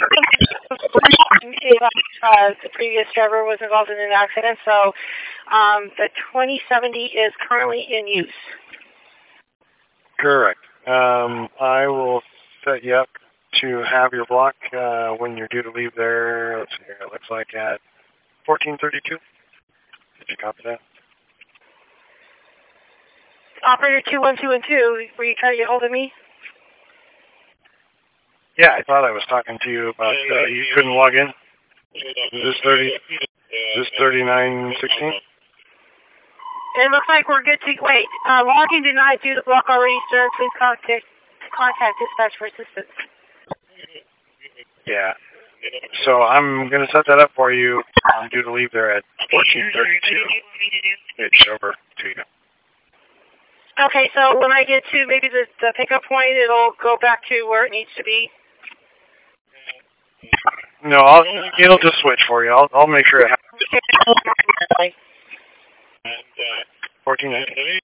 The previous driver was involved in an accident, so the 2070 is currently in use. Correct. I will set you up to have your block when you're due to leave there. Let's see here. It looks like at 14:32. Did you copy that? Operator 21212, were you trying to get hold of me? Yeah, I thought I was talking to you about you couldn't log in. Is this 3916? It looks like we're good to wait. Logging denied due to block already served. Please contact dispatch for assistance. Yeah. So I'm going to set that up for you. I'm due to leave there at 14:32. It's over to you. Okay, so when I get to maybe the pickup point, it'll go back to where it needs to be. No, it'll just switch for you. I'll make sure it happens. 14:19.